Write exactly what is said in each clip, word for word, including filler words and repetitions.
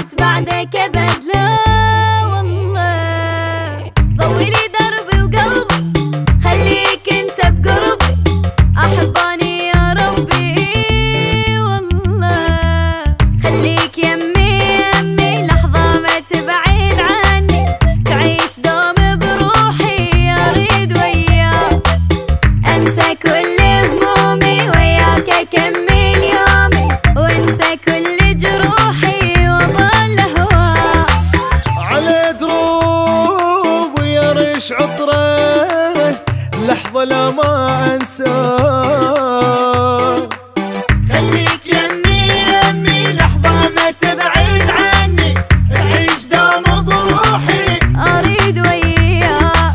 وقت بعدك ابد لا والله. ضوي لي دربي وقلبي خليك انت بقربي، احباني يا ربي والله. خليك يمي يمي لحظة ما تبعد عني، تعيش دوم بروحي اريد وياك. انسى كل همومي وياك اكمل يومي، وانسى كل جروحي وظل هواك. على دروب ويرش عطره لحظة لا ما انساه. خليك يمي يمي لحظة ما تبعد عني، تعيش دوم بروحي اريد وياك.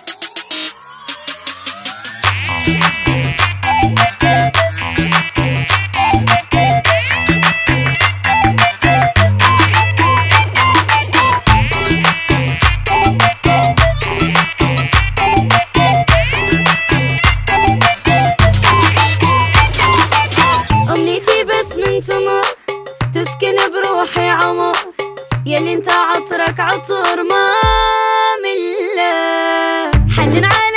امنيتي بس من تمر تسكن بروحي عمر، يلي انت عطرك عطر ما مله. حنن على